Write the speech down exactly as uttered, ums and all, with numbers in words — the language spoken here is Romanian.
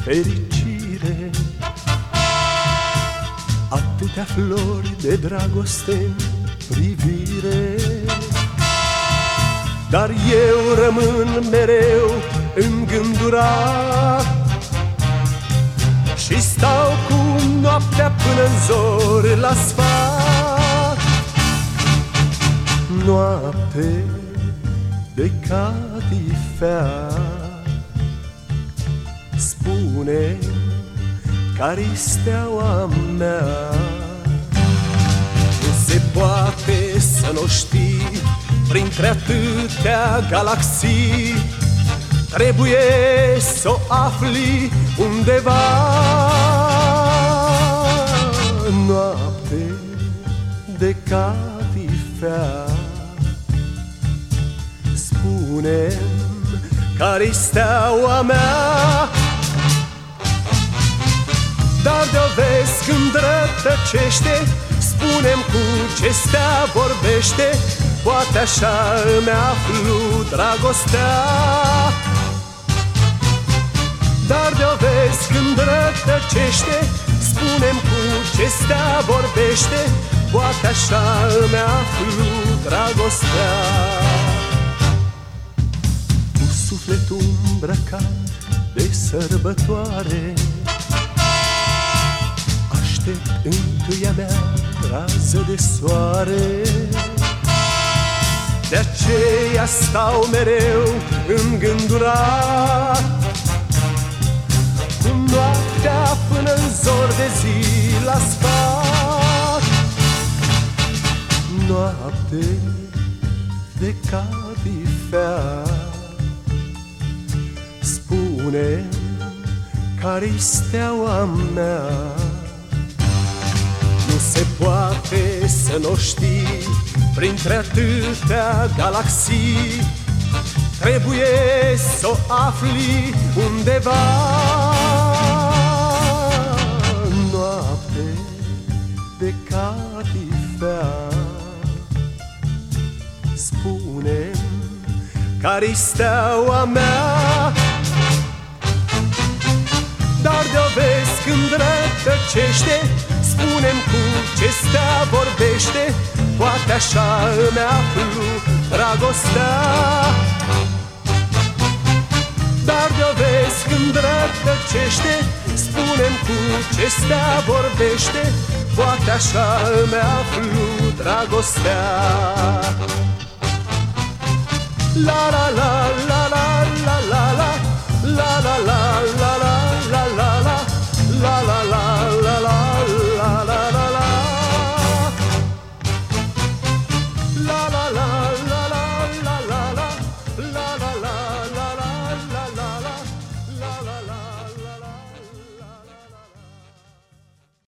fericire. Atâtea flori de dragoste-n privire, dar eu rămân mereu îngândurat și stau cu noaptea până-n zori la sfat. Noapte de catifea, spune care-i steaua mea. Nu se poate să nu știi, printre atâtea galaxii trebuie să o afli undeva. Noapte de catifea, spune-mi care-i steaua mea. Dar de-o vezi când rătăcește, spune-mi cu ce stea vorbește, poate așa îmi aflu dragostea. Dar de-o vezi când rătăcește, spune-mi cu ce stea vorbește, poate așa îmi aflu dragostea. Cu sufletul îmbrăcat de sărbătoare, aștept întâia mea rază de soare. De aceea stau mereu îngândurat, cu noaptea până-n zor de zi la sfat. Noapte de catifea, spune-mi care-i steaua mea. Nu se poate să nu știi, printre atâtea galaxii trebuie să o afli undeva. Noapte de catifea, spune-mi care-i steaua mea. Dar de-o vezi când rătăcește, spune-mi cu ce stea vorbește, poate așa îmi aflu dragostea. Dar de-o vezi când rătăcește, spune-mi cu ce stea vorbește, poate așa îmi aflu dragostea. La la la.